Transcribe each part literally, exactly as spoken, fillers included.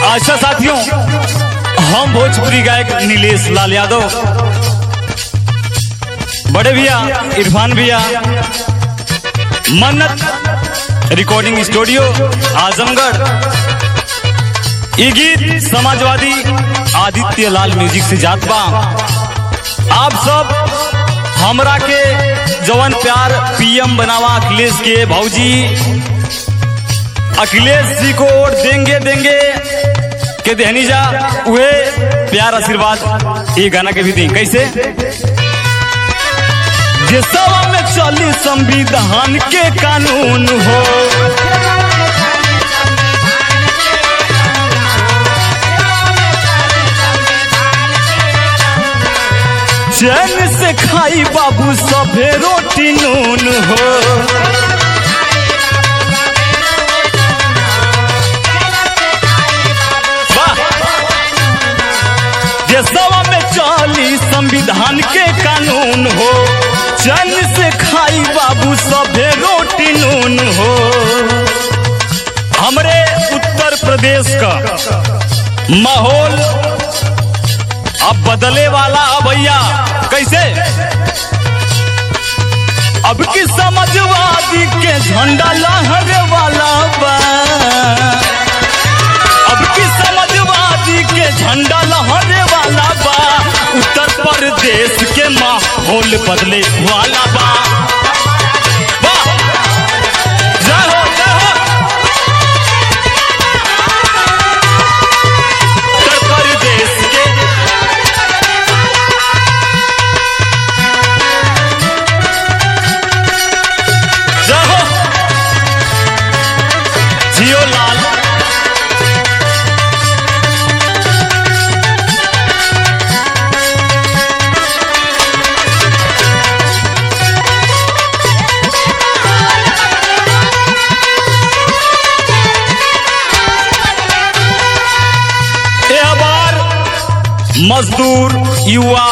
अच्छा साथियों, हम भोजपुरी गायक नीलेश लाल यादव, बड़े भैया इरफान भैया, मन्नत रिकॉर्डिंग स्टूडियो आजमगढ़, ये गीत समाजवादी आदित्य लाल म्यूजिक से जात बा। आप सब हमरा के जवन प्यार पीएम बनावा अखिलेश के भौजी, अखिलेश जी को वोट देंगे देंगे के देहनी जा, वे प्यार आशीर्वाद ये गाना के भी दी। कैसे जे सवा में चली संविधान के कानून हो, चैन से खाई बाबू सभे रोटी नून हो। जे सवा में चली संविधान के कानून हो, चैन से खाई बाबू सभे रोटी नून हो। हमरे उत्तर प्रदेश का माहौल अब बदले वाला भैया। कैसे अब की समाजवादी के झंडा लहरे वाला बा, अब की समाजवादी के झंडा लहरे वाला बा। उत्तर प्रदेश के माहौल बदले वाला बा। जय हो जय हो उत्तर प्रदेश के जय हो जियो लाल। मजदूर युवा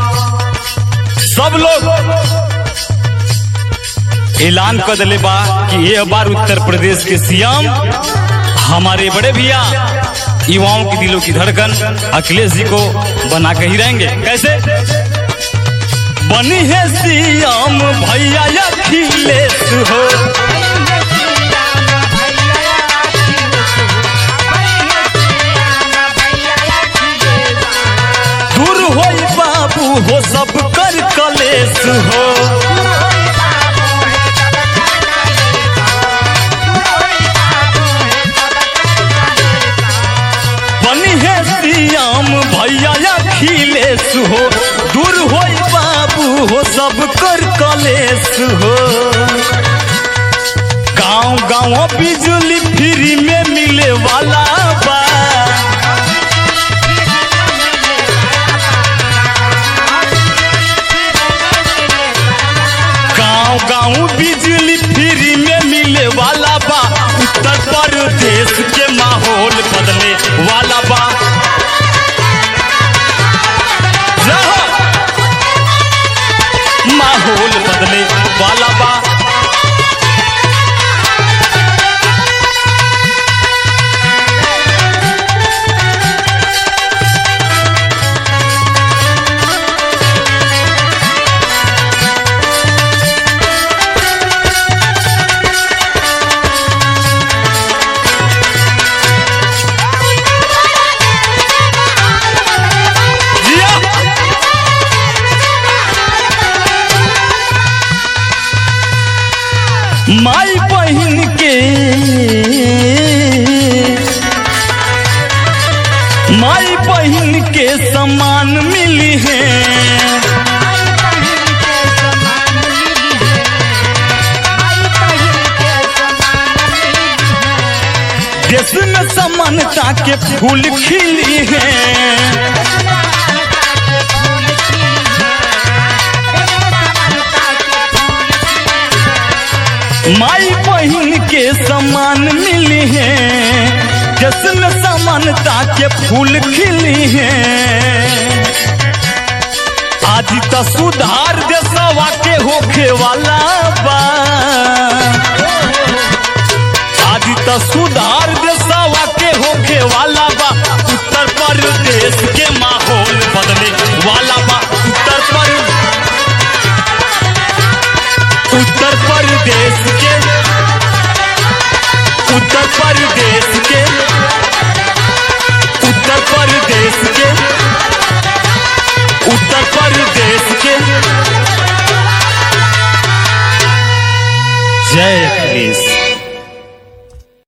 सब लोग ऐलान कर दिले बा कि ये बार उत्तर प्रदेश के सीएम हमारे बड़े भैया युवाओं के दिलों की धड़कन अखिलेश जी को बना के ही रहेंगे। कैसे बनी है सीएम भैया अखिलेश हो, हो सब कर कलेश हो। बनी है सीएम भैया अखिलेश हो, दूर हो बाबू हो सब कर कलेश हो। गांव गांव बिजली फ्री में मिले वाला बा, गांव बिजली फ्री में मिले वाला बा। उत्तर प्रदेश के माहौल बदले वाला बा। माहौल बदले वाला बा। माई बहन के माई बहन के समान मिली है, देश में समानता के फूल खिली है। माई बहन के समान मिली है, जिसमें समानता के फूल खिली है। आज तो सुधार देशवा के होखे वाला बा, आज तो सुधार देशवा के होखे वाला बा। बदले वाला बा उत्तर पर उत्तर प्रदेश के उत्तर प्रदेश के उत्तर प्रदेश के उत्तर प्रदेश के जय कृष्ण।